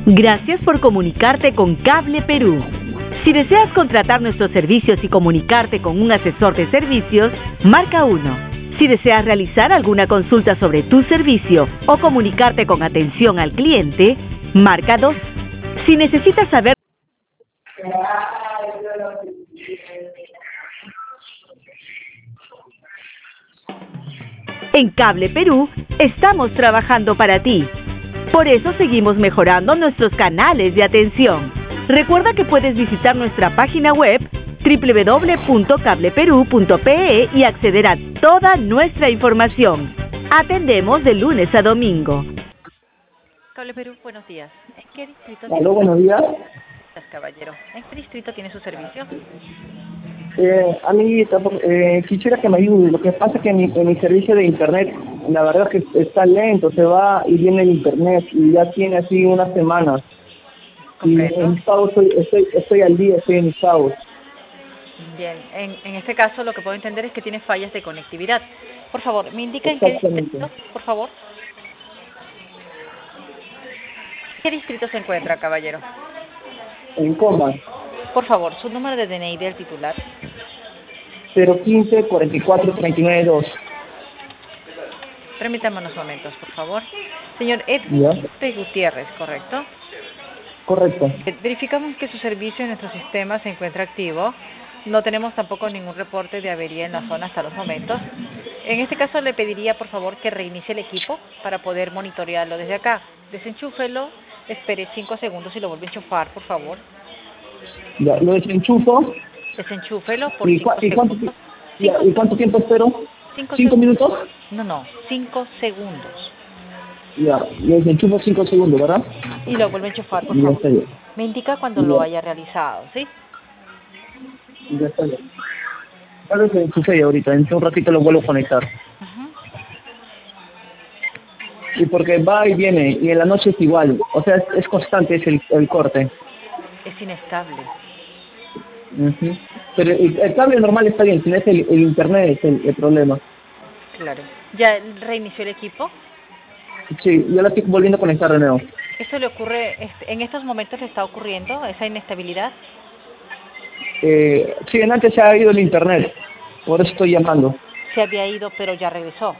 Gracias por comunicarte con Cable Perú. Si deseas contratar nuestros servicios y comunicarte con un asesor de servicios, marca 1. Si deseas realizar alguna consulta sobre tu servicio o comunicarte con atención al cliente, marca 2. Si necesitas saber... En Cable Perú, estamos trabajando para ti. Por eso seguimos mejorando nuestros canales de atención. Recuerda que puedes visitar nuestra página web www.cableperú.pe y acceder a toda nuestra información. Atendemos de lunes a domingo. Cable Perú, buenos días. ¿En qué distrito Aló, tiene? buenos días. Caballero. ¿En qué distrito tiene su servicio? Amiguita, quisiera que me ayude. Lo que pasa es que en mi servicio de internet, la verdad es que está lento, se va y viene el internet y ya tiene así unas semanas. Y en mis pagos estoy al día, estoy en mis pagos. Bien, en este caso lo que puedo entender es que tiene fallas de conectividad. Por favor, ¿me indica en qué distrito, por favor? ¿Qué distrito se encuentra, caballero? En Comas, Por favor, su número de DNI del titular. 015 44 39 2. Permítame unos momentos, por favor. Señor Edwin ¿Ya? Gutiérrez, ¿correcto? Correcto. Verificamos que su servicio en nuestro sistema se encuentra activo. No tenemos tampoco ningún reporte de avería en la zona hasta los momentos. En este caso le pediría por favor que reinicie el equipo para poder monitorearlo desde acá. Desenchúfelo, espere 5 segundos y lo vuelve a enchufar, por favor. Ya, lo desenchufo. Desenchúfelo por ¿Y 5 segundos. cuánto tiempo espero? 5 minutos? No, 5 segundos. Ya, lo desenchufo 5 segundos, ¿verdad? Y lo vuelve a enchufar, por Ya favor. está bien. Me indica cuando Ya. lo haya realizado, ¿sí? Ya está bien. Ya lo desenchufé ahorita, en un ratito lo vuelvo a conectar. Ajá. Y porque va y viene, y en la noche es igual. O sea, es constante es el corte. Es inestable. Ujú. Pero el cable normal está bien, si no es el internet es el problema. Claro. ¿Ya reinició el equipo? Sí, yo la estoy volviendo a conectar de nuevo. ¿Esto le ocurre, en estos momentos le está ocurriendo esa inestabilidad? Sí, en antes se ha ido el internet, por eso estoy llamando. Se había ido, pero ya regresó.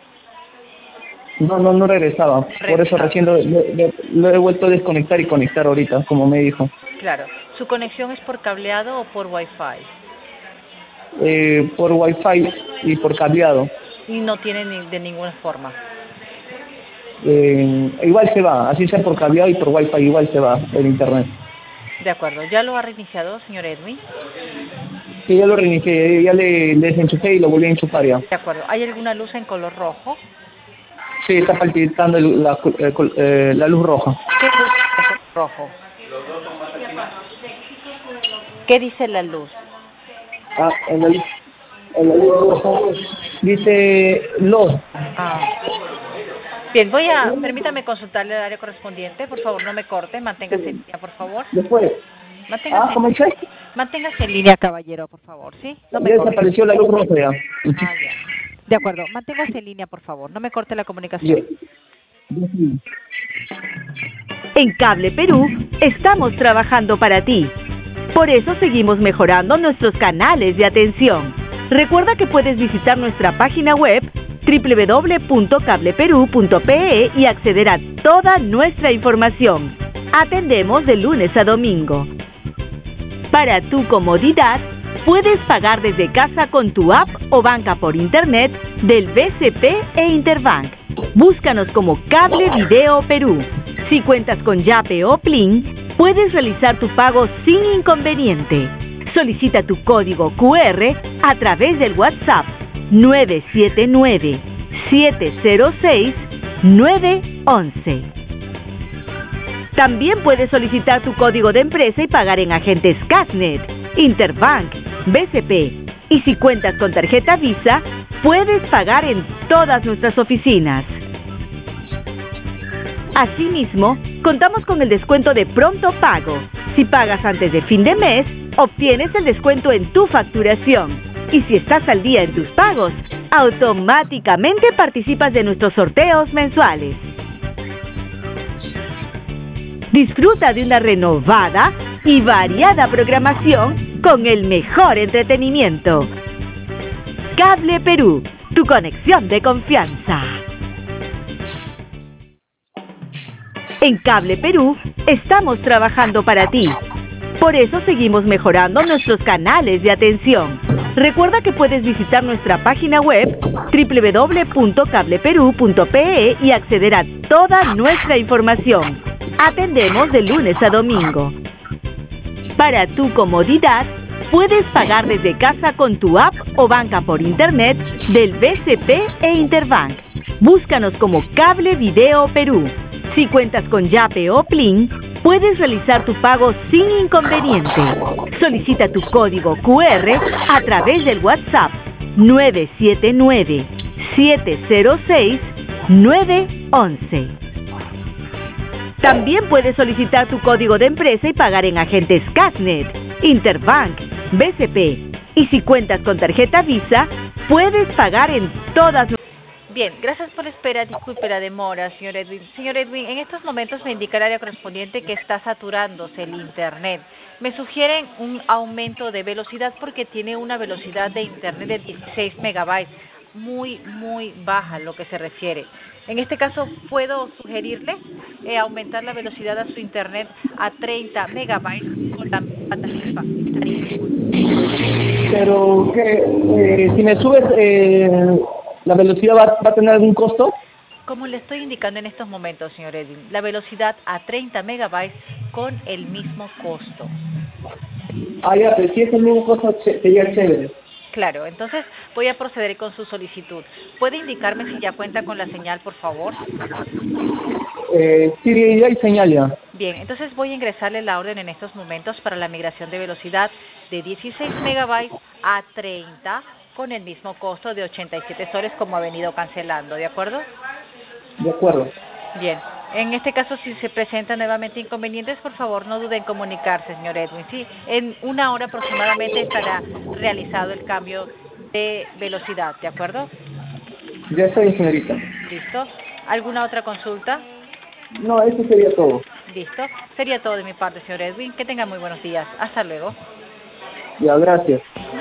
No regresaba, por eso recién lo he vuelto a desconectar y conectar ahorita, como me dijo. Claro. ¿Su conexión es por cableado o por Wi-Fi? Por Wi-Fi y por cableado. Y no tiene de ninguna forma. Igual se va, así sea por cableado y por Wi-Fi, igual se va el internet. De acuerdo. ¿Ya lo ha reiniciado, señor Edwin? Sí, ya lo reinicié, ya le desenchufé y lo volví a enchufar ya. De acuerdo. ¿Hay alguna luz en color rojo? Sí, está palpitando la luz roja. ¿Qué luz es rojo? ¿Qué dice la luz? Ah, en la luz roja dice LOD. Ah. Bien, permítame consultarle el área correspondiente. Por favor, no me corte. Manténgase en línea, por favor. Después. Manténgase en línea, caballero, por favor, ¿sí? No me Ya corte. desapareció la luz roja ya. Ya. De acuerdo. Manténgase en línea, por favor. No me corte la comunicación. En Cable Perú, estamos trabajando para ti. Por eso seguimos mejorando nuestros canales de atención. Recuerda que puedes visitar nuestra página web www.cableperú.pe y acceder a toda nuestra información. Atendemos de lunes a domingo. Para tu comodidad, puedes pagar desde casa con tu app o banca por internet del BCP e Interbank. Búscanos como Cable Video Perú. Si cuentas con Yape o Plin, puedes realizar tu pago sin inconveniente. Solicita tu código QR a través del WhatsApp 979-706-911. También puedes solicitar tu código de empresa y pagar en agentes Casnet, Interbank, BCP. Y si cuentas con tarjeta Visa, puedes pagar en todas nuestras oficinas. Asimismo, contamos con el descuento de pronto pago. Si pagas antes de fin de mes, obtienes el descuento en tu facturación. Y si estás al día en tus pagos, automáticamente participas de nuestros sorteos mensuales. Disfruta de una renovada y variada programación con el mejor entretenimiento. Cable Perú, tu conexión de confianza. En Cable Perú estamos trabajando para ti. Por eso seguimos mejorando nuestros canales de atención. Recuerda que puedes visitar nuestra página web www.cableperú.pe y acceder a toda nuestra información. Atendemos de lunes a domingo. Para tu comodidad, puedes pagar desde casa con tu app o banca por internet del BCP e Interbank. Búscanos como Cable Video Perú. Si cuentas con Yape o Plin, puedes realizar tu pago sin inconveniente. Solicita tu código QR a través del WhatsApp 979-706-911. También puedes solicitar tu código de empresa y pagar en agentes Casnet, Interbank, BCP. Y si cuentas con tarjeta Visa, puedes pagar en todas. Bien, gracias por la espera. Disculpe la demora, señor Edwin. Señor Edwin, en estos momentos me indica el área correspondiente que está saturándose el Internet. Me sugieren un aumento de velocidad porque tiene una velocidad de Internet de 16 megabytes, muy baja lo que se refiere. En este caso, ¿puedo sugerirle aumentar la velocidad de su Internet a 30 megabytes con la tarifa? Pero, ¿qué? Si me subes, ¿la velocidad va a tener algún costo? Como le estoy indicando en estos momentos, señor Edwin, la velocidad a 30 megabytes con el mismo costo. Ah, ya, pero si es el mismo costo, sería chévere. Claro, entonces voy a proceder con su solicitud. ¿Puede indicarme si ya cuenta con la señal, por favor? Sí, ya hay señal ya. Bien, entonces voy a ingresarle la orden en estos momentos para la migración de velocidad de 16 megabytes a 30 con el mismo costo de 87 soles como ha venido cancelando, ¿de acuerdo? De acuerdo. Bien, en este caso si se presentan nuevamente inconvenientes, por favor no duden en comunicarse, señor Edwin. Sí, en 1 hora aproximadamente estará realizado el cambio de velocidad, ¿de acuerdo? Ya estoy, señorita. ¿Listo? ¿Alguna otra consulta? No, eso sería todo. Listo. Sería todo de mi parte, señor Edwin. Que tenga muy buenos días. Hasta luego. Ya, gracias.